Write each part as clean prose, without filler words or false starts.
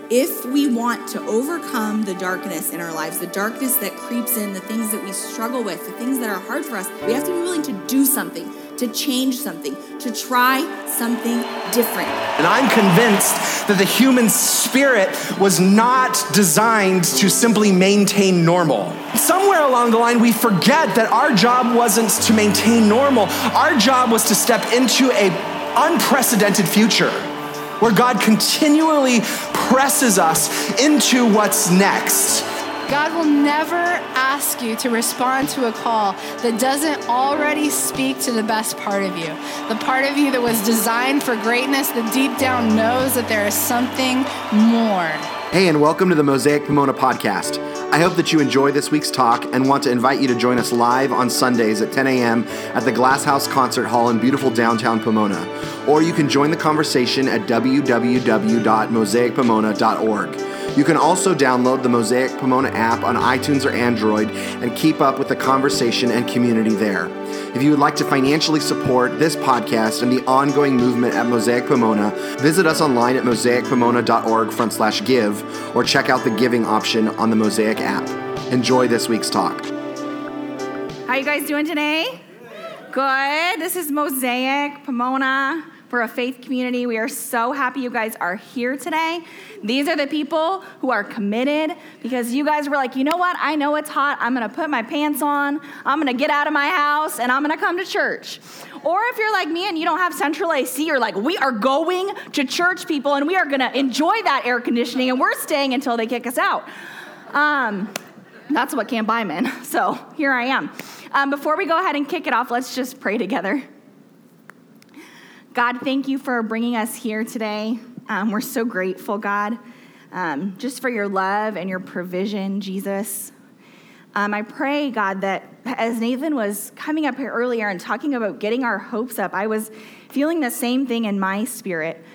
if we want to overcome the darkness in our lives, the darkness that creeps in, the things that we struggle with, the things that are hard for us, we have to be willing to do something, to change something, to try something different. And I'm convinced that the human spirit was not designed to simply maintain normal. Somewhere along the line, we forget that our job wasn't to maintain normal. Our job was to step into an unprecedented future where God continually presses us into what's next. God will never ask you to respond to a call that doesn't already speak to the best part of you. The part of you that was designed for greatness, that deep down knows that there is something more. Hey, and welcome to the Mosaic Pomona podcast. I hope that you enjoy this week's talk and want to invite you to join us live on Sundays at 10 a.m. at the Glass House Concert Hall in beautiful downtown Pomona. Or you can join the conversation at www.mosaicpomona.org. You can also download the Mosaic Pomona app on iTunes or Android and keep up with the conversation and community there. If you would like to financially support this podcast and the ongoing movement at Mosaic Pomona, visit us online at mosaicpomona.org/give or check out the giving option on the Mosaic app. Enjoy this week's talk. How you guys doing today? Good. This is Mosaic Pomona. We're a faith community. We are so happy you guys are here today. These are the people who are committed because you guys were like, you know what? I know it's hot. I'm going to put my pants on. I'm going to get out of my house and I'm going to come to church. Or if you're like me and you don't have central AC, you're like, we are going to church, people, and we are going to enjoy that air conditioning and we're staying until they kick us out. That's what Camp Byman. So here I am. Before we go ahead and kick it off, let's just pray together. God, thank you for bringing us here today. We're so grateful, God, just for your love and your provision, Jesus. I pray, God, that as Nathan was coming up here earlier and talking about getting our hopes up, I was feeling the same thing in my spirit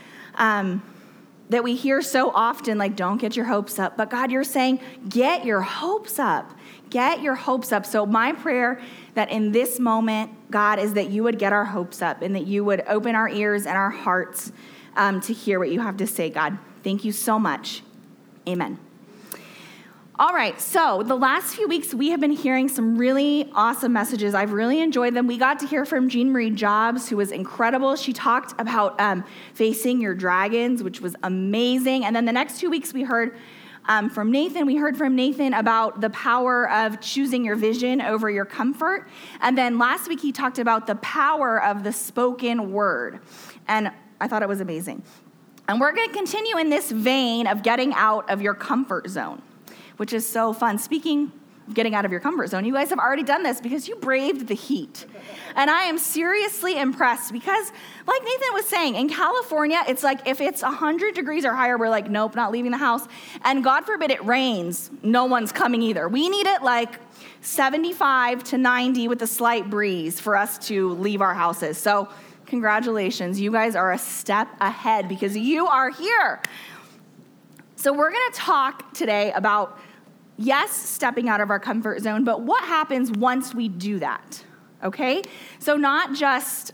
that we hear so often, like, don't get your hopes up. But God, you're saying, get your hopes up. Get your hopes up. So my prayer that in this moment, God, is that you would get our hopes up and that you would open our ears and our hearts to hear what you have to say, God. Thank you so much. Amen. All right, so the last few weeks, we have been hearing some really awesome messages. I've really enjoyed them. We got to hear from Jean Marie Jobs, who was incredible. She talked about facing your dragons, which was amazing. And then the next 2 weeks, we heard from Nathan. We heard from Nathan about the power of choosing your vision over your comfort. And then last week, he talked about the power of the spoken word. And I thought it was amazing. And we're going to continue in this vein of getting out of your comfort zone, which is so fun. Speaking of getting out of your comfort zone, you guys have already done this because you braved the heat. And I am seriously impressed because, like Nathan was saying, in California, it's like if it's 100 degrees or higher, we're like, nope, not leaving the house. And God forbid it rains, no one's coming either. We need it like 75 to 90 with a slight breeze for us to leave our houses. So congratulations, you guys are a step ahead because you are here. So we're going to talk today about, yes, stepping out of our comfort zone, but what happens once we do that, okay? So not just,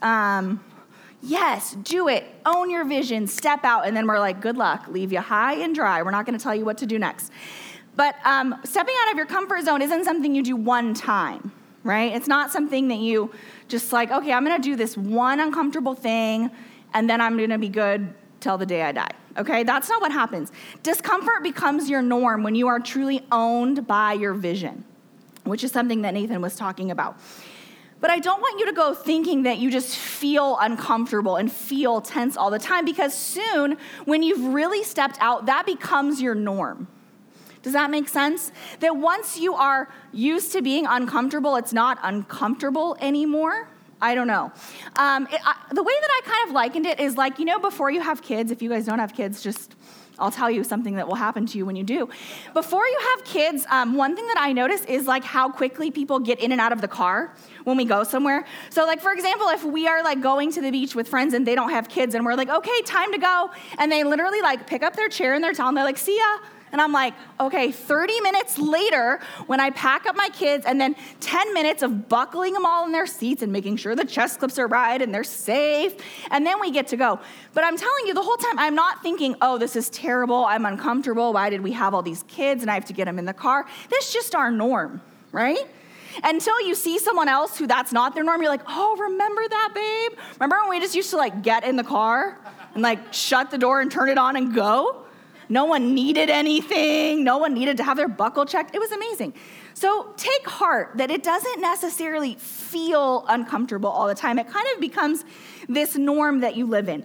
yes, do it, own your vision, step out, and then we're like, good luck, leave you high and dry. We're not going to tell you what to do next. But stepping out of your comfort zone isn't something you do one time, right? It's not something that you just like, okay, I'm going to do this one uncomfortable thing, and then I'm going to be good till the day I die. Okay, that's not what happens. Discomfort becomes your norm when you are truly owned by your vision, which is something that Nathan was talking about. But I don't want you to go thinking that you just feel uncomfortable and feel tense all the time, because soon, when you've really stepped out, that becomes your norm. Does that make sense? That once you are used to being uncomfortable, it's not uncomfortable anymore. I don't know. The way that I kind of likened it is like, before you have kids, if you guys don't have kids, I'll tell you something that will happen to you when you do. Before you have kids, one thing that I notice is like how quickly people get in and out of the car when we go somewhere. So like, for example, if we are like going to the beach with friends and they don't have kids and we're like, okay, time to go. And they literally like pick up their chair and their towel and they're like, see ya. And I'm like, okay, 30 minutes later, when I pack up my kids, and then 10 minutes of buckling them all in their seats and making sure the chest clips are right and they're safe, and then we get to go. But I'm telling you, the whole time, I'm not thinking, oh, this is terrible, I'm uncomfortable, why did we have all these kids and I have to get them in the car? That's just our norm, right? Until you see someone else who that's not their norm, you're like, oh, remember that, babe? Remember when we just used to like get in the car and like shut the door and turn it on and go? No one needed anything. No one needed to have their buckle checked. It was amazing. So take heart that it doesn't necessarily feel uncomfortable all the time. It kind of becomes this norm that you live in.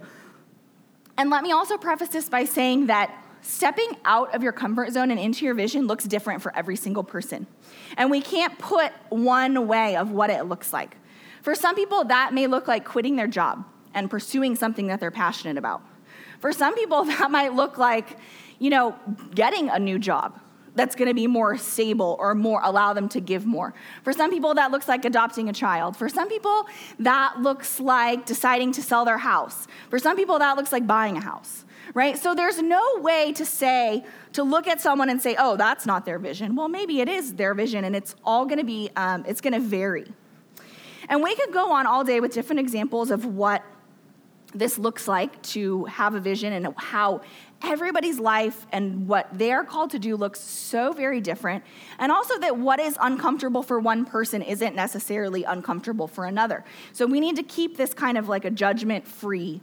And let me also preface this by saying that stepping out of your comfort zone and into your vision looks different for every single person. And we can't put one way of what it looks like. For some people, that may look like quitting their job and pursuing something that they're passionate about. For some people, that might look like, getting a new job that's going to be more stable or more allow them to give more. For some people, that looks like adopting a child. For some people, that looks like deciding to sell their house. For some people, that looks like buying a house, right? So there's no way to look at someone and say, oh, that's not their vision. Well, maybe it is their vision, and it's all going to be, it's going to vary. And we could go on all day with different examples of what this looks like to have a vision and how everybody's life and what they're called to do looks so very different. And also that what is uncomfortable for one person isn't necessarily uncomfortable for another. So we need to keep this kind of like a judgment-free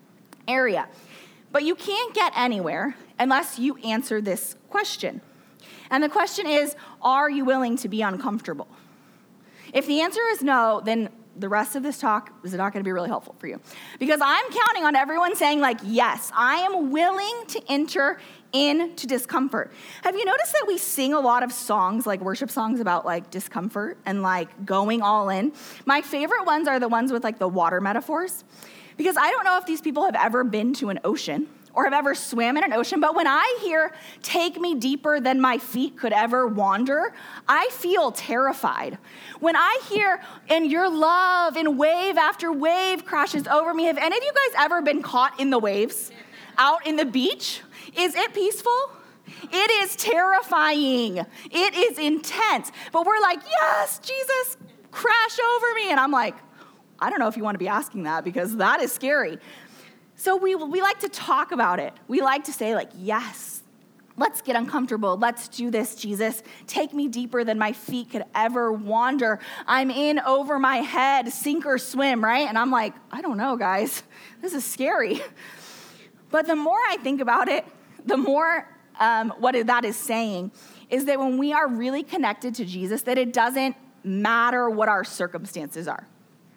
area. But you can't get anywhere unless you answer this question. And the question is, are you willing to be uncomfortable? If the answer is no, then the rest of this talk is not going to be really helpful for you. Because I'm counting on everyone saying like, yes, I am willing to enter into discomfort. Have you noticed that we sing a lot of songs, like worship songs about like discomfort and like going all in? My favorite ones are the ones with like the water metaphors. Because I don't know if these people have ever been to an ocean or have ever swam in an ocean, but when I hear, take me deeper than my feet could ever wander, I feel terrified. When I hear, and your love in wave after wave crashes over me, have any of you guys ever been caught in the waves out in the beach? Is it peaceful? It is terrifying. It is intense. But we're like, yes, Jesus, crash over me. And I'm like, I don't know if you want to be asking that because that is scary. So we like to talk about it. We like to say like, yes, let's get uncomfortable. Let's do this, Jesus. Take me deeper than my feet could ever wander. I'm in over my head, sink or swim, right? And I'm like, I don't know, guys. This is scary. But the more I think about it, the more what that is saying is that when we are really connected to Jesus, that it doesn't matter what our circumstances are.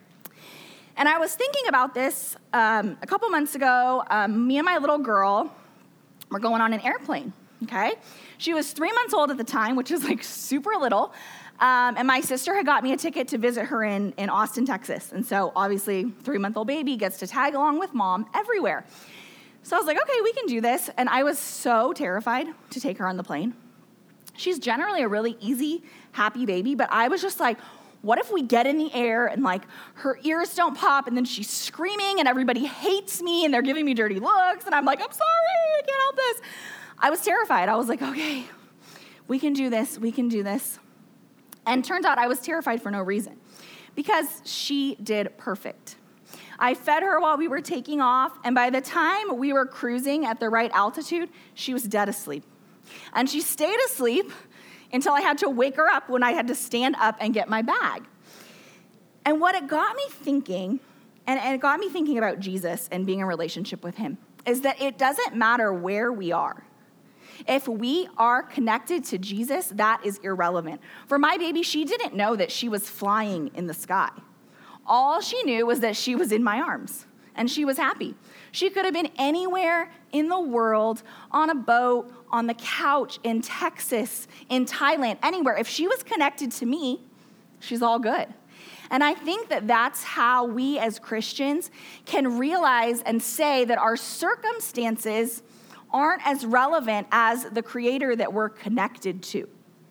And I was thinking about this a couple months ago. Me and my little girl were going on an airplane, okay? She was 3 months old at the time, which is like super little. And my sister had got me a ticket to visit her in Austin, Texas. And so obviously 3-month-old baby gets to tag along with mom everywhere. So I was like, okay, we can do this. And I was so terrified to take her on the plane. She's generally a really easy, happy baby, but I was just like, what if we get in the air and like her ears don't pop and then she's screaming and everybody hates me and they're giving me dirty looks and I'm like, I'm sorry, I can't help this. I was terrified. I was like, okay, we can do this. We can do this. And turns out I was terrified for no reason because she did perfect. I fed her while we were taking off, and by the time we were cruising at the right altitude, she was dead asleep. And she stayed asleep until I had to wake her up when I had to stand up and get my bag. And what it got me thinking, and it got me thinking about Jesus and being in a relationship with him, is that it doesn't matter where we are. If we are connected to Jesus, that is irrelevant. For my baby, she didn't know that she was flying in the sky. All she knew was that she was in my arms, and she was happy. She could have been anywhere in the world, on a boat, on the couch, in Texas, in Thailand, anywhere. If she was connected to me, she's all good. And I think that that's how we as Christians can realize and say that our circumstances aren't as relevant as the Creator that we're connected to.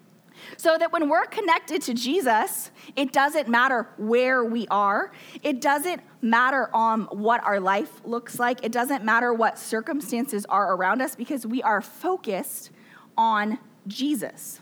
So that when we're connected to Jesus, it doesn't matter where we are. It doesn't matter what our life looks like. It doesn't matter what circumstances are around us because we are focused on Jesus.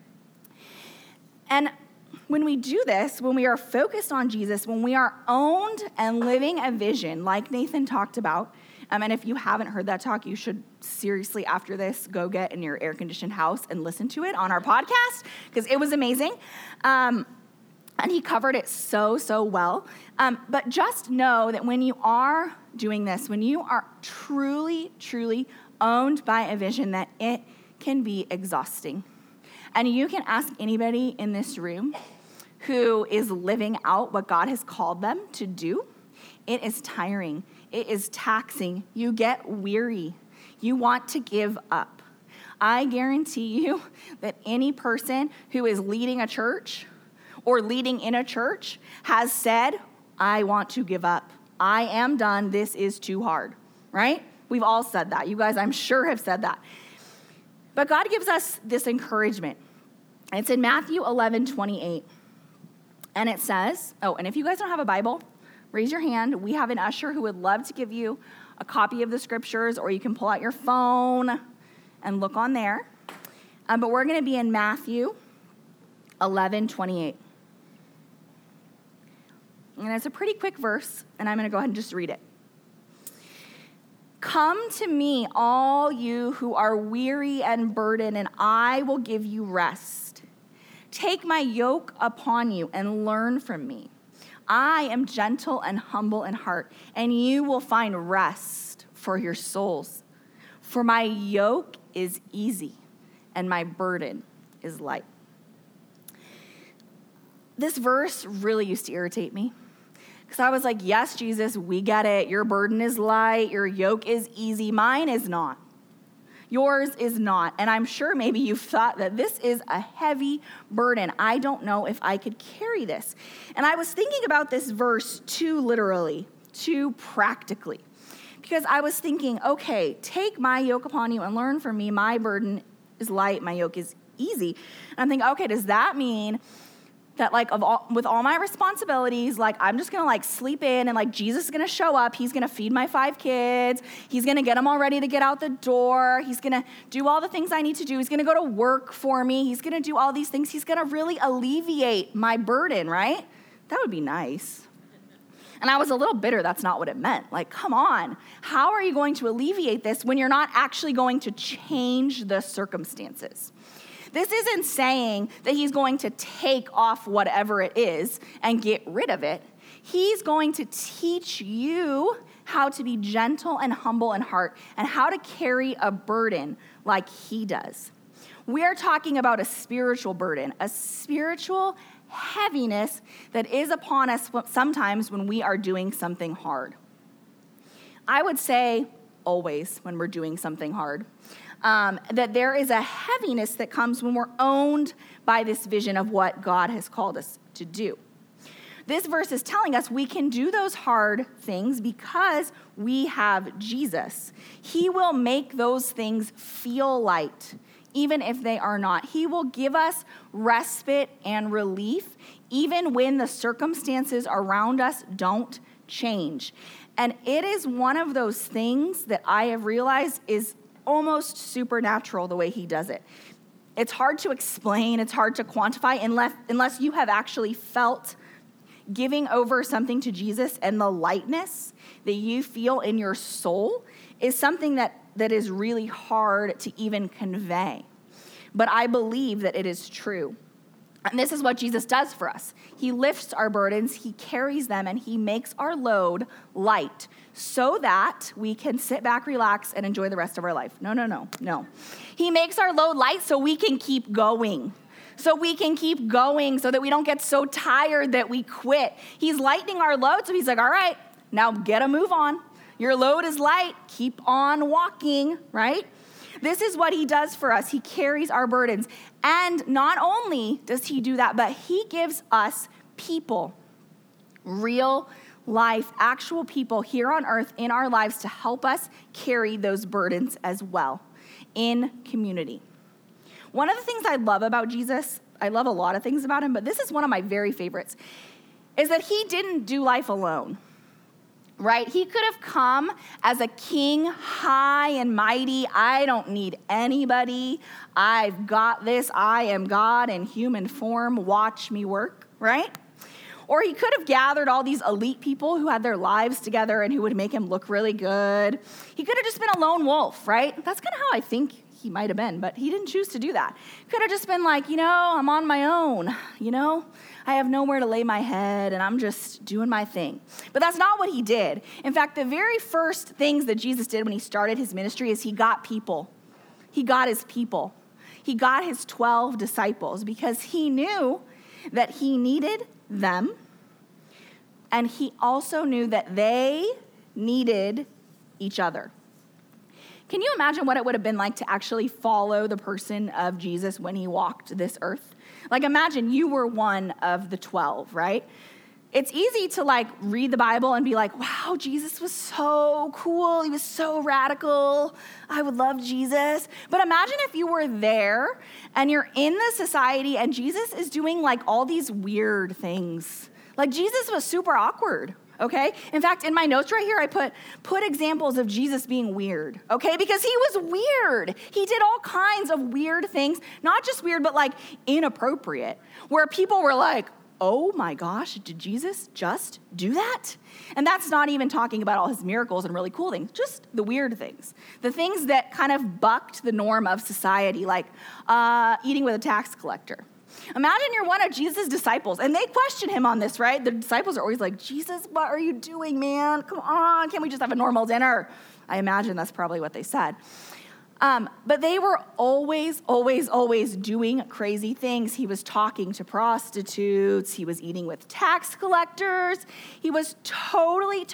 And when we do this, when we are focused on Jesus, when we are owned and living a vision, like Nathan talked about, and if you haven't heard that talk, you should seriously, after this, go get in your air-conditioned house and listen to it on our podcast, because it was amazing. And he covered it so well. But just know that when you are doing this, when you are truly owned by a vision, that it can be exhausting. And you can ask anybody in this room who is living out what God has called them to do. It is tiring. It is taxing. You get weary. You want to give up. I guarantee you that any person who is leading a church or leading in a church has said, I want to give up. I am done. This is too hard, right? We've all said that. You guys, I'm sure, have said that. But God gives us this encouragement. It's in Matthew 11:28. And it says, and if you guys don't have a Bible, raise your hand. We have an usher who would love to give you a copy of the scriptures, or you can pull out your phone and look on there. But we're going to be in Matthew 11:28. And it's a pretty quick verse, and I'm going to go ahead and just read it. Come to me, all you who are weary and burdened, and I will give you rest. Take my yoke upon you and learn from me. I am gentle and humble in heart, and you will find rest for your souls. For my yoke is easy, and my burden is light. This verse really used to irritate me. Because I was like, yes, Jesus, we get it. Your burden is light. Your yoke is easy. Mine is not. Yours is not. And I'm sure maybe you've thought that this is a heavy burden. I don't know if I could carry this. And I was thinking about this verse too literally, too practically. Because I was thinking, okay, take my yoke upon you and learn from me. My burden is light. My yoke is easy. And I'm thinking, okay, does that mean that with all my responsibilities, I'm just going to sleep in and Jesus is going to show up. He's going to feed my 5 kids. He's going to get them all ready to get out the door. He's going to do all the things I need to do. He's going to go to work for me. He's going to do all these things. He's going to really alleviate my burden, right? That would be nice. And I was a little bitter. That's not what it meant. Come on. How are you going to alleviate this when you're not actually going to change the circumstances? This isn't saying that he's going to take off whatever it is and get rid of it. He's going to teach you how to be gentle and humble in heart and how to carry a burden like he does. We are talking about a spiritual burden, a spiritual heaviness that is upon us sometimes when we are doing something hard. I would say always when we're doing something hard. That there is a heaviness that comes when we're owned by this vision of what God has called us to do. This verse is telling us we can do those hard things because we have Jesus. He will make those things feel light, even if they are not. He will give us respite and relief, even when the circumstances around us don't change. And it is one of those things that I have realized is almost supernatural the way he does it. It's hard to explain, it's hard to quantify unless you have actually felt giving over something to Jesus, and the lightness that you feel in your soul is something that is really hard to even convey. But I believe that it is true. And this is what Jesus does for us. He lifts our burdens, he carries them, and he makes our load light so that we can sit back, relax, and enjoy the rest of our life. No. He makes our load light so we can keep going. So we can keep going so that we don't get so tired that we quit. He's lightening our load, so he's like, all right, now get a move on. Your load is light. Keep on walking, right? This is what he does for us. He carries our burdens. And not only does he do that, but he gives us people, real life, actual people here on earth in our lives to help us carry those burdens as well in community. One of the things I love about Jesus, I love a lot of things about him, but this is one of my very favorites, is that he didn't do life alone. right? He could have come as a king, high and mighty. I don't need anybody. I've got this. I am God in human form. Watch me work, right? Or he could have gathered all these elite people who had their lives together and who would make him look really good. He could have just been a lone wolf, right? That's kind of how I think he might have been, but he didn't choose to do that. Could have just been like, I'm on my own, I have nowhere to lay my head and I'm just doing my thing. But that's not what he did. In fact, the very first things that Jesus did when he started his ministry is he got people. He got his people. He got his 12 disciples because he knew that he needed them, and he also knew that they needed each other. Can you imagine what it would have been like to actually follow the person of Jesus when he walked this earth? Like, imagine you were one of the 12, right? It's easy to read the Bible and be like, wow, Jesus was so cool. He was so radical. I would love Jesus. But imagine if you were there and you're in the society and Jesus is doing all these weird things. Jesus was super awkward, okay? In fact, in my notes right here, I put examples of Jesus being weird, okay? Because he was weird. He did all kinds of weird things, not just weird, but inappropriate, where people were like, oh my gosh, did Jesus just do that? And that's not even talking about all his miracles and really cool things, just the weird things. The things that kind of bucked the norm of society, like eating with a tax collector. Imagine you're one of Jesus' disciples, and they question him on this, right? The disciples are always like, Jesus, what are you doing, man? Come on, can't we just have a normal dinner? I imagine that's probably what they said. But they were always doing crazy things. He was talking to prostitutes. He was eating with tax collectors. He was totally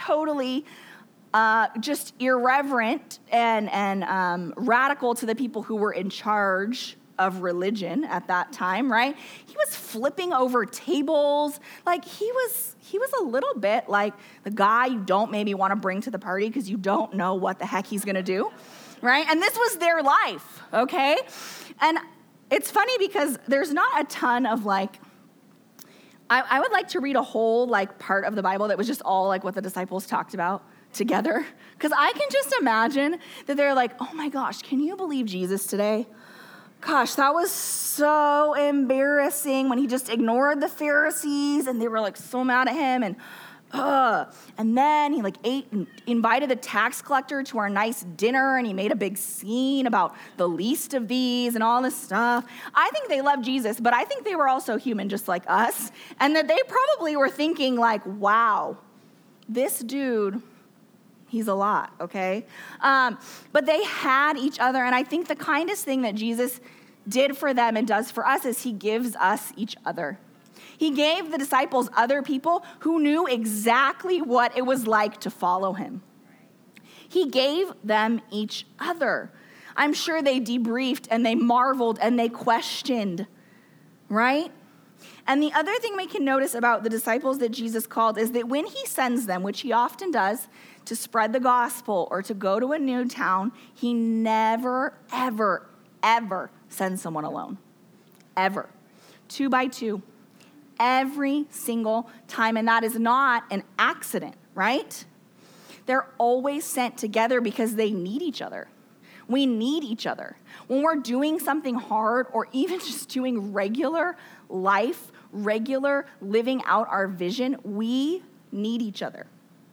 just irreverent and radical to the people who were in charge of religion at that time, right? He was flipping over tables. He was a little bit like the guy you don't maybe want to bring to the party because you don't know what the heck he's going to do. Right? And this was their life, okay? And it's funny because there's not a ton of I would like to read a whole part of the Bible that was just all what the disciples talked about together. Because I can just imagine that they're like, oh my gosh, can you believe Jesus today? Gosh, that was so embarrassing when he just ignored the Pharisees and they were so mad at him and then he ate and invited the tax collector to our nice dinner and he made a big scene about the least of these and all this stuff. I think they loved Jesus, but I think they were also human just like us, and that they probably were thinking wow, this dude, he's a lot, okay? But they had each other, and I think the kindest thing that Jesus did for them and does for us is he gives us each other. He gave the disciples other people who knew exactly what it was like to follow him. He gave them each other. I'm sure they debriefed and they marveled and they questioned, right? And the other thing we can notice about the disciples that Jesus called is that when he sends them, which he often does, to spread the gospel or to go to a new town, he never, ever, ever sends someone alone. Ever. 2 by 2. Every single time, and that is not an accident, right? They're always sent together because they need each other. We need each other. When we're doing something hard or even just doing regular life, regular living out our vision, we need each other.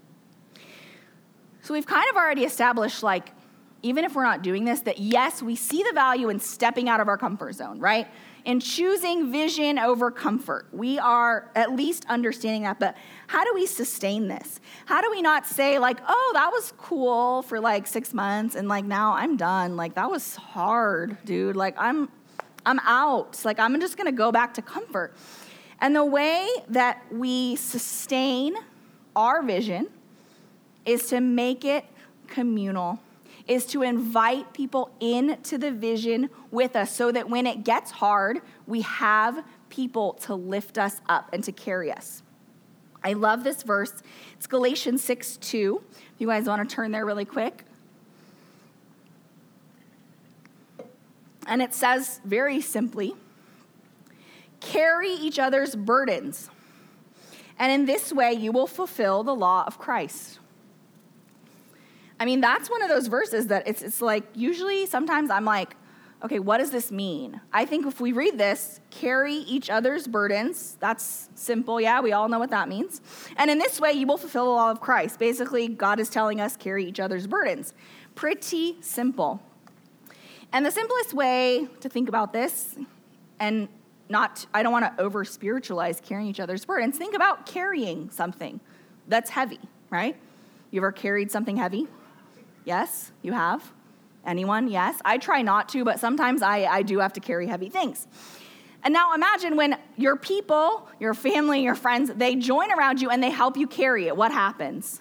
So we've kind of already established, even if we're not doing this, that yes, we see the value in stepping out of our comfort zone, right? In choosing vision over comfort. We are at least understanding that, but how do we sustain this? How do we not say oh, that was cool for 6 months and now I'm done. That was hard, dude. I'm out. I'm just gonna go back to comfort. And the way that we sustain our vision is to make it communal, is to invite people into the vision with us so that when it gets hard, we have people to lift us up and to carry us. I love this verse. It's Galatians 6:2. If you guys want to turn there really quick. And it says very simply, carry each other's burdens, and in this way you will fulfill the law of Christ. I mean, that's one of those verses that it's like, usually sometimes I'm like, okay, what does this mean? I think if we read this, carry each other's burdens, that's simple. Yeah, we all know what that means. And in this way, you will fulfill the law of Christ. Basically, God is telling us carry each other's burdens. Pretty simple. And the simplest way to think about this, and I don't want to over spiritualize carrying each other's burdens, think about carrying something that's heavy, right? You ever carried something heavy? Yes, you have. Anyone? Yes. I try not to, but sometimes I do have to carry heavy things. And now imagine when your people, your family, your friends, they join around you and they help you carry it. What happens?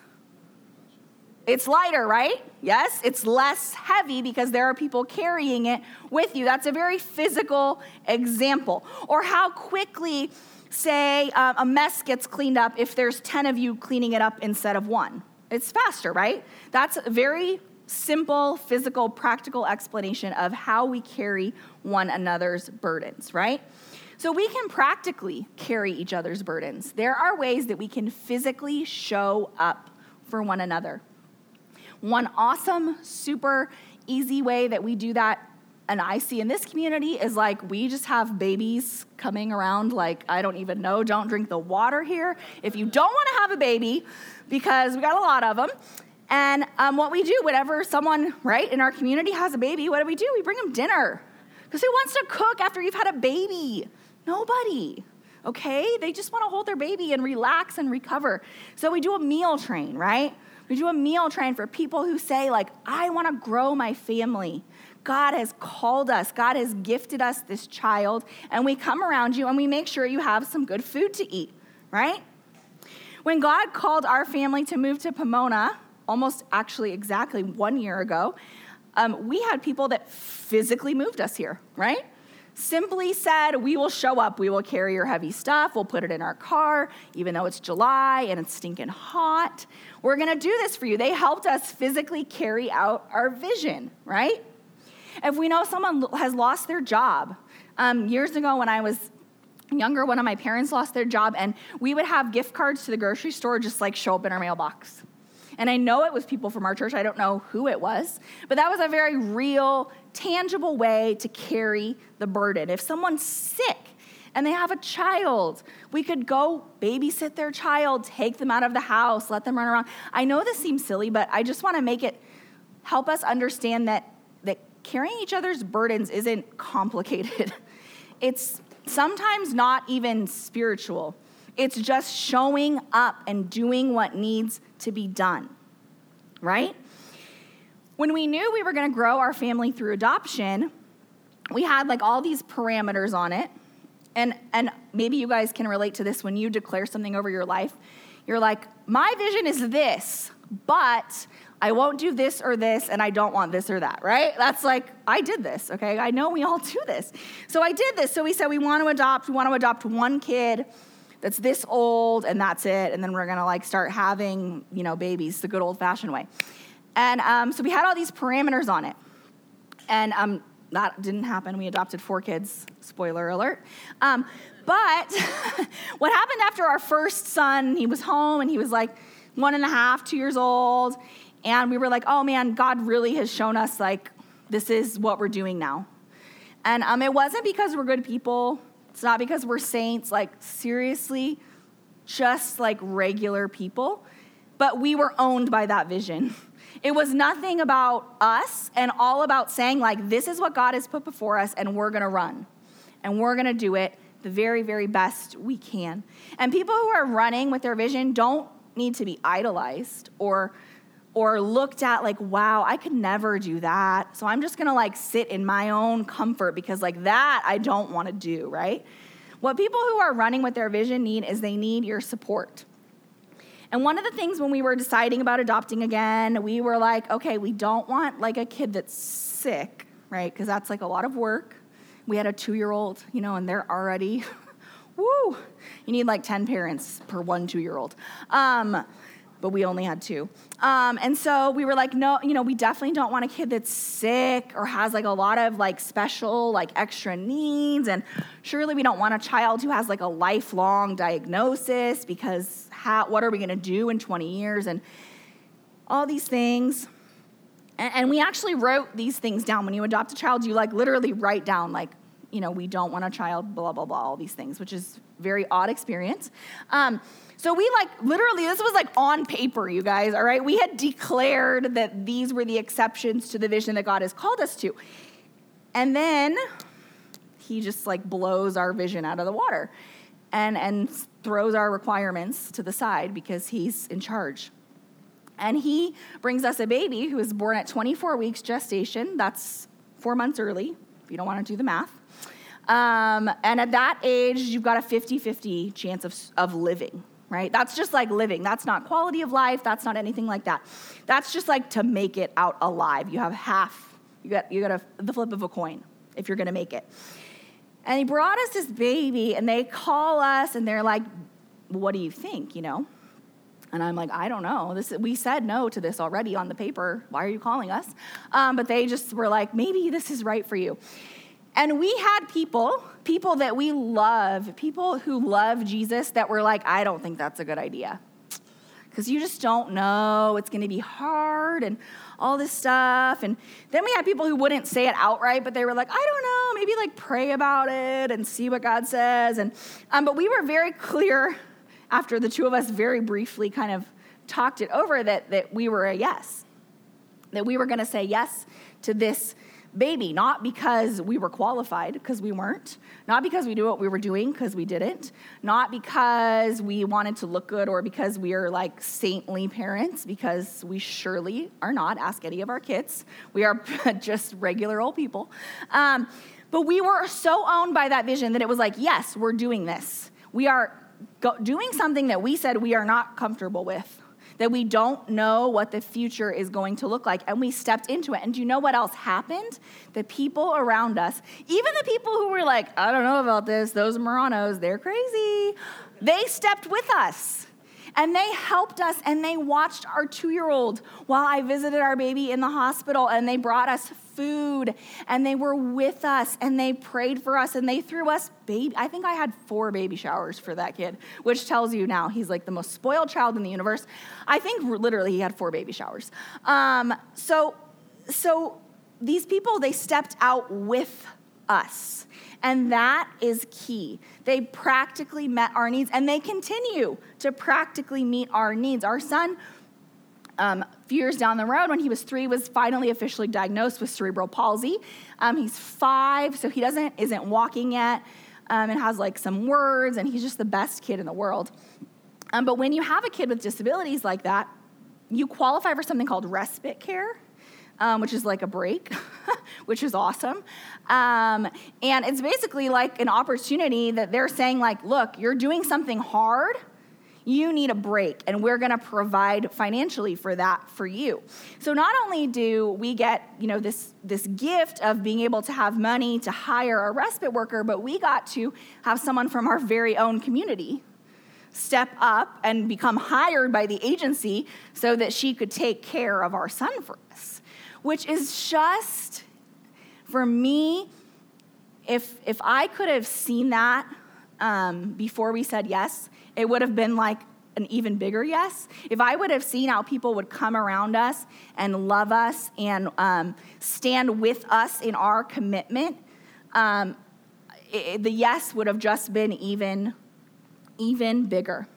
It's lighter, right? Yes, it's less heavy because there are people carrying it with you. That's a very physical example. Or how quickly, say, a mess gets cleaned up if there's 10 of you cleaning it up instead of one. It's faster, right? That's a very simple, physical, practical explanation of how we carry one another's burdens, right? So we can practically carry each other's burdens. There are ways that we can physically show up for one another. One awesome, super easy way that we do that, and I see in this community, is like we just have babies coming around like, I don't even know, don't drink the water here. If you don't want to have a baby, because we got a lot of them, and what we do, whenever someone, right, in our community has a baby, what do? We bring them dinner. Because who wants to cook after you've had a baby? Nobody, okay? They just want to hold their baby and relax and recover. So we do a meal train, right? We do a meal train for people who say, like, I want to grow my family. God has called us. God has gifted us this child. And we come around you and we make sure you have some good food to eat, right? When God called our family to move to Pomona, almost actually exactly 1 year ago, we had people that physically moved us here, right? Simply said, we will show up, we will carry your heavy stuff, we'll put it in our car, even though it's July and it's stinking hot. We're gonna do this for you. They helped us physically carry out our vision, right? If we know someone has lost their job, years ago when I was younger, one of my parents lost their job, and we would have gift cards to the grocery store just like show up in our mailbox. And I know it was people from our church. I don't know who it was. But that was a very real, tangible way to carry the burden. If someone's sick and they have a child, we could go babysit their child, take them out of the house, let them run around. I know this seems silly, but I just want to help us understand that carrying each other's burdens isn't complicated. It's sometimes not even spiritual. It's just showing up and doing what needs to be done, right? When we knew we were going to grow our family through adoption, we had like all these parameters on it. And maybe you guys can relate to this when you declare something over your life. You're like, my vision is this, but I won't do this or this, and I don't want this or that, right? That's like, I did this, okay? I know we all do this. So I did this. So we said we want to adopt one kid that's this old, and that's it. And then we're going to like start having, babies the good old fashioned way. And so we had all these parameters on it. And that didn't happen. We adopted 4 kids. Spoiler alert. But what happened after our first son, he was home and he was like 1.5, 2 years old. And we were like, oh man, God really has shown us like, this is what we're doing now. And it wasn't because we're good people. It's not because we're saints, like seriously, just like regular people, but we were owned by that vision. It was nothing about us and all about saying like, this is what God has put before us and we're gonna run and we're gonna do it the very, very best we can. And people who are running with their vision don't need to be idolized or looked at like, wow, I could never do that. So I'm just going to like sit in my own comfort because like that I don't want to do, right? What people who are running with their vision need is they need your support. And one of the things when we were deciding about adopting again, we were like, okay, we don't want like a kid that's sick, right? Because that's like a lot of work. We had a 2-year-old, and they're already, woo, you need like 10 parents per 1 2-year-old. But we only had 2. And so we were like, no, we definitely don't want a kid that's sick or has like a lot of like special, like extra needs. And surely we don't want a child who has like a lifelong diagnosis because what are we going to do in 20 years? And all these things. And we actually wrote these things down. When you adopt a child, you like literally write down like, we don't want a child, blah, blah, blah, all these things, which is very odd experience. So we literally, this was on paper, you guys, all right? We had declared that these were the exceptions to the vision that God has called us to. And then he just blows our vision out of the water and throws our requirements to the side because he's in charge. And he brings us a baby who was born at 24 weeks gestation. That's 4 months early, if you don't want to do the math. And at that age, you've got a 50-50 chance of living, right? That's just living. That's not quality of life. That's not anything like that. That's just to make it out alive. You have half. You got the flip of a coin if you're going to make it. And he brought us this baby, and they call us, and they're like, what do you think, And I'm like, I don't know. We said no to this already on the paper. Why are you calling us? But they just were like, maybe this is right for you. And we had people that we love, people who love Jesus that were like, I don't think that's a good idea. Because you just don't know. It's going to be hard and all this stuff. And then we had people who wouldn't say it outright, but they were like, I don't know, maybe pray about it and see what God says. And but we were very clear after the two of us very briefly kind of talked it over that we were a yes. That we were going to say yes to this baby, not because we were qualified, because we weren't, not because we knew what we were doing, because we didn't, not because we wanted to look good or because we are saintly parents, because we surely are not. Ask any of our kids. We are just regular old people. But we were so owned by that vision that it was yes, we're doing this. We are doing something that we said we are not comfortable with, that we don't know what the future is going to look like, and we stepped into it. And do you know what else happened? The people around us, even the people who were like, I don't know about this, those Moranos, they're crazy, they stepped with us. And they helped us, and they watched our 2-year-old while I visited our baby in the hospital, and they brought us food, and they were with us, and they prayed for us, and they threw us baby. I think I had 4 baby showers for that kid, which tells you now he's the most spoiled child in the universe. I think literally he had 4 baby showers. So these people, they stepped out with us. And that is key. They practically met our needs, and they continue to practically meet our needs. Our son, a few years down the road, when he was 3, was finally officially diagnosed with cerebral palsy. He's 5, so he isn't walking yet, and has some words, and he's just the best kid in the world. But when you have a kid with disabilities like that, you qualify for something called respite care, which is a break, which is awesome. And it's basically an opportunity that they're saying look, you're doing something hard, you need a break, and we're going to provide financially for that for you. So not only do we get, this gift of being able to have money to hire a respite worker, but we got to have someone from our very own community step up and become hired by the agency so that she could take care of our son for us. Which is just, for me, if I could have seen that before we said yes, it would have been an even bigger yes. If I would have seen how people would come around us and love us and stand with us in our commitment, the yes would have just been even bigger.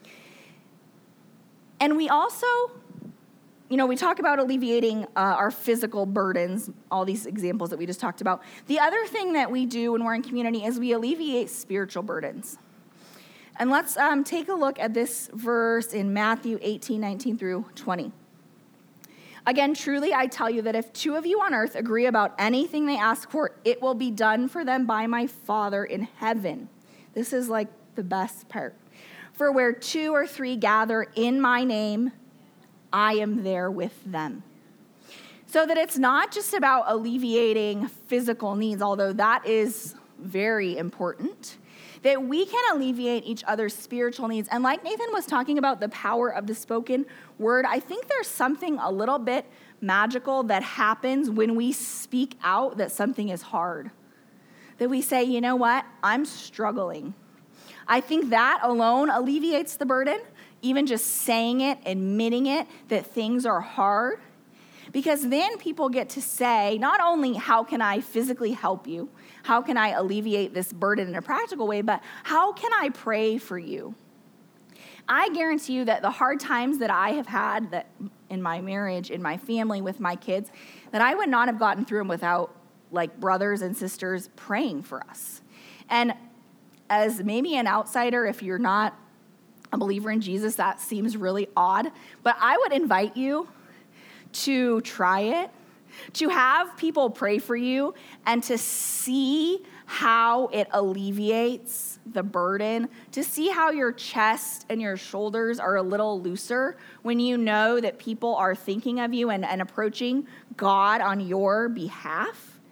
And we also, we talk about alleviating our physical burdens, all these examples that we just talked about. The other thing that we do when we're in community is we alleviate spiritual burdens. And let's take a look at this verse in Matthew 18:19 through 20. Again, truly I tell you that if 2 of you on earth agree about anything they ask for, it will be done for them by my Father in heaven. This is the best part. For where 2 or 3 gather in my name, I am there with them. So that it's not just about alleviating physical needs, although that is very important, that we can alleviate each other's spiritual needs. And like Nathan was talking about the power of the spoken word, I think there's something a little bit magical that happens when we speak out that something is hard. That we say, you know what, I'm struggling. I think that alone alleviates the burden, even just saying it, admitting it, that things are hard. Because then people get to say, not only how can I physically help you, how can I alleviate this burden in a practical way, but how can I pray for you? I guarantee you that the hard times that I have had that in my marriage, in my family, with my kids, that I would not have gotten through them without like brothers and sisters praying for us. And as maybe an outsider, if you're not a believer in Jesus, that seems really odd, but I would invite you to try it, to have people pray for you, and to see how it alleviates the burden, to see how your chest and your shoulders are a little looser when you know that people are thinking of you and approaching God on your behalf.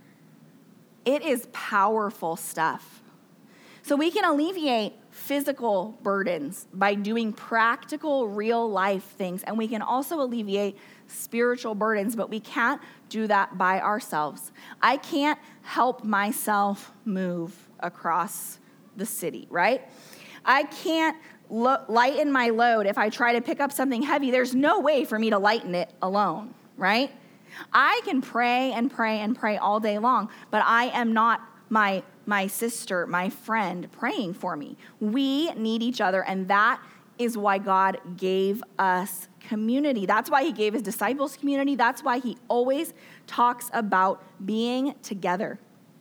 It is powerful stuff. So we can alleviate physical burdens by doing practical, real life things, and we can also alleviate spiritual burdens, but we can't do that by ourselves. I can't help myself move across the city, right? I can't lighten my load. If I try to pick up something heavy, there's no way for me to lighten it alone, right? I can pray and pray and pray all day long, but I am not my sister, my friend praying for me. We need each other, and that is why God gave us community. That's why he gave his disciples community. That's why he always talks about being together.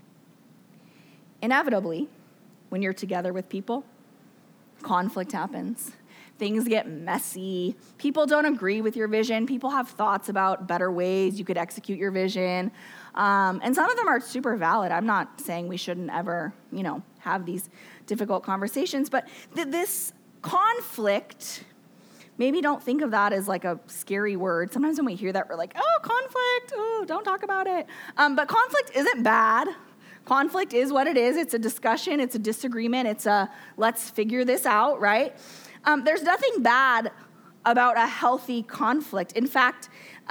Inevitably, when you're together with people, conflict happens. Things get messy. People don't agree with your vision. People have thoughts about better ways you could execute your vision. And some of them are super valid. I'm not saying we shouldn't ever, have these difficult conversations, but this conflict, maybe don't think of that as like a scary word. Sometimes when we hear that, we're like, oh, conflict, oh, don't talk about it. But conflict isn't bad. Conflict is what it is. It's a discussion. It's a disagreement. It's a let's figure this out, right? There's nothing bad about a healthy conflict. In fact,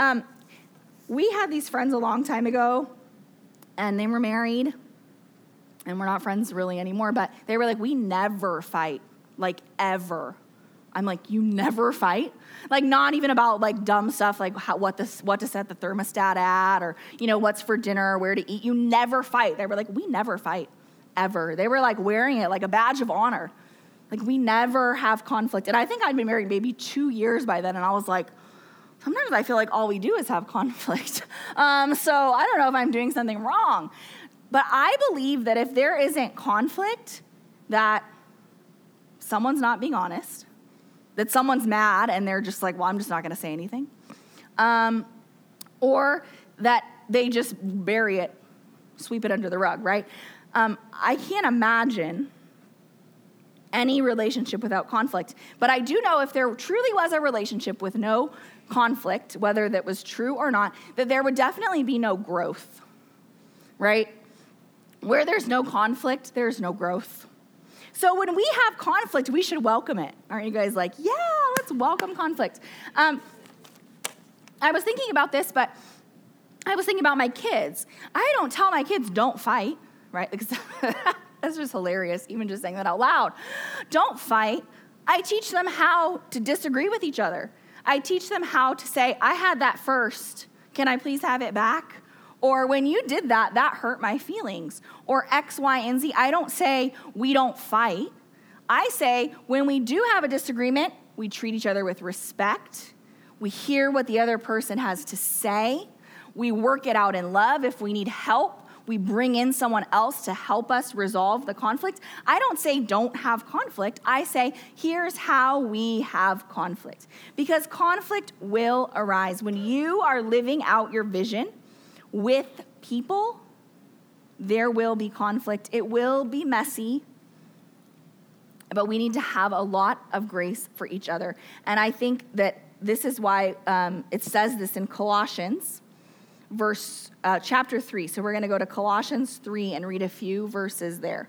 we had these friends a long time ago, and they were married, and we're not friends really anymore, but they were like, we never fight, like ever. I'm like, you never fight? Like not even about like dumb stuff like what to set the thermostat at or, what's for dinner, where to eat. You never fight. They were like, we never fight, ever. They were like wearing it like a badge of honor. Like we never have conflict. And I think I'd been married maybe 2 years by then, and I was like, sometimes I feel like all we do is have conflict. So I don't know if I'm doing something wrong. But I believe that if there isn't conflict, that someone's not being honest, that someone's mad and they're just like, well, I'm just not going to say anything. Or that they just bury it, sweep it under the rug, right? I can't imagine any relationship without conflict. But I do know if there truly was a relationship with no conflict, whether that was true or not, that there would definitely be no growth, right? Where there's no conflict, there's no growth. So when we have conflict, we should welcome it. Aren't you guys like, yeah, let's welcome conflict? I was thinking about this, but I was thinking about my kids. I don't tell my kids, don't fight, right? Because that's just hilarious, even just saying that out loud. Don't fight. I teach them how to disagree with each other. I teach them how to say, I had that first. Can I please have it back? Or when you did that, that hurt my feelings. Or X, Y, and Z. I don't say we don't fight. I say when we do have a disagreement, we treat each other with respect. We hear what the other person has to say. We work it out in love. If we need help, we bring in someone else to help us resolve the conflict. I don't say don't have conflict. I say here's how we have conflict. Because conflict will arise. When you are living out your vision with people, there will be conflict. It will be messy, but we need to have a lot of grace for each other. And I think that this is why it says this in Colossians, chapter 3. So we're going to go to Colossians 3 and read a few verses there.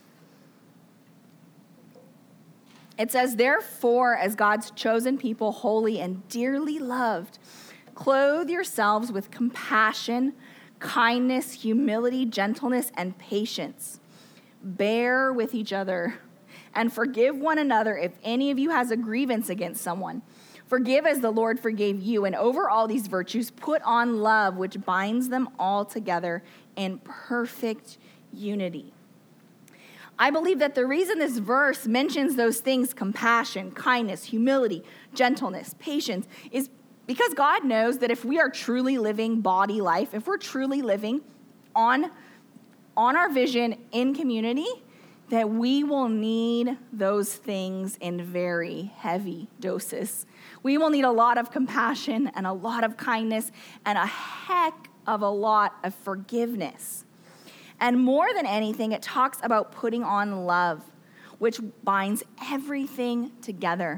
It says, therefore, as God's chosen people, holy and dearly loved, clothe yourselves with compassion, kindness, humility, gentleness, and patience. Bear with each other and forgive one another if any of you has a grievance against someone. Forgive as the Lord forgave you, and over all these virtues, put on love, which binds them all together in perfect unity. I believe that the reason this verse mentions those things, compassion, kindness, humility, gentleness, patience, is because God knows that if we are truly living body life, if we're truly living on our vision in community, that we will need those things in very heavy doses. We will need a lot of compassion and a lot of kindness and a heck of a lot of forgiveness. And more than anything, it talks about putting on love, which binds everything together.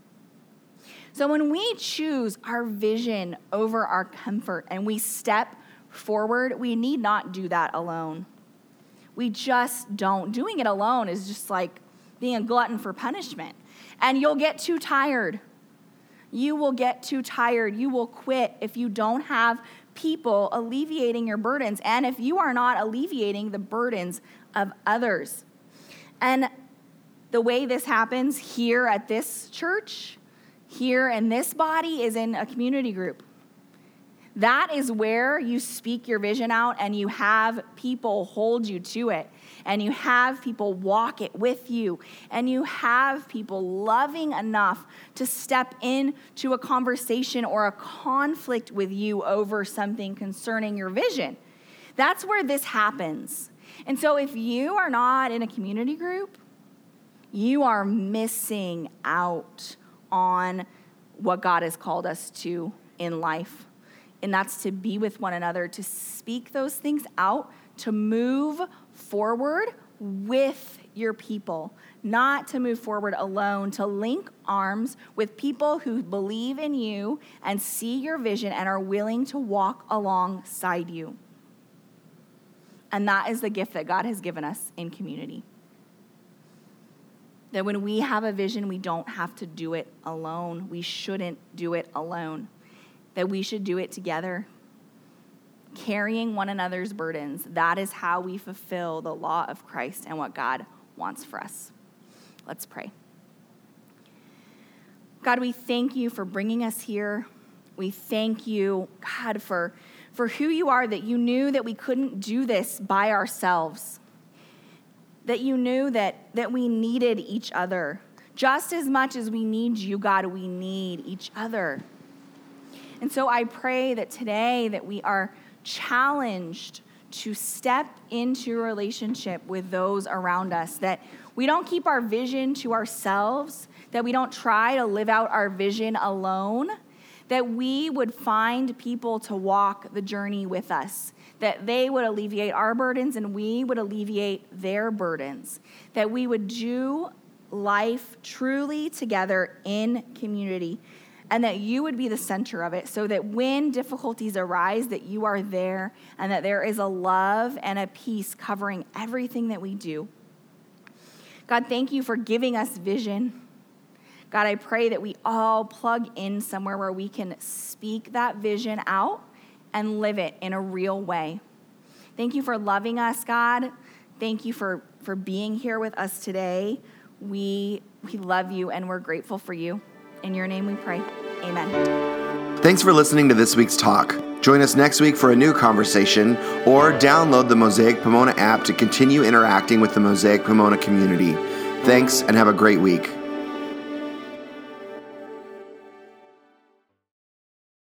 So when we choose our vision over our comfort and we step forward, we need not do that alone. We just don't. Doing it alone is just like being a glutton for punishment. And you'll get too tired. You will get too tired. You will quit if you don't have people alleviating your burdens, and if you are not alleviating the burdens of others. And the way this happens here at this church, here in this body, is in a community group. That is where you speak your vision out and you have people hold you to it, and you have people walk it with you, and you have people loving enough to step into a conversation or a conflict with you over something concerning your vision. That's where this happens. And so if you are not in a community group, you are missing out on what God has called us to in life. And that's to be with one another, to speak those things out, to move forward with your people, not to move forward alone, to link arms with people who believe in you and see your vision and are willing to walk alongside you. And that is the gift that God has given us in community. That when we have a vision, we don't have to do it alone. We shouldn't do it alone. That we should do it together, carrying one another's burdens. That is how we fulfill the law of Christ and what God wants for us. Let's pray. God, we thank you for bringing us here. We thank you, God, for who you are, that you knew that we couldn't do this by ourselves, that you knew that we needed each other. Just as much as we need you, God, we need each other. And so I pray that today that we are challenged to step into a relationship with those around us, that we don't keep our vision to ourselves, that we don't try to live out our vision alone, that we would find people to walk the journey with us, that they would alleviate our burdens and we would alleviate their burdens, that we would do life truly together in community, and that you would be the center of it, so that when difficulties arise, that you are there, and that there is a love and a peace covering everything that we do. God, thank you for giving us vision. God, I pray that we all plug in somewhere where we can speak that vision out and live it in a real way. Thank you for loving us, God. Thank you for being here with us today. We love you and we're grateful for you. In your name we pray. Amen. Thanks for listening to this week's talk. Join us next week for a new conversation, or download the Mosaic Pomona app to continue interacting with the Mosaic Pomona community. Thanks, and have a great week.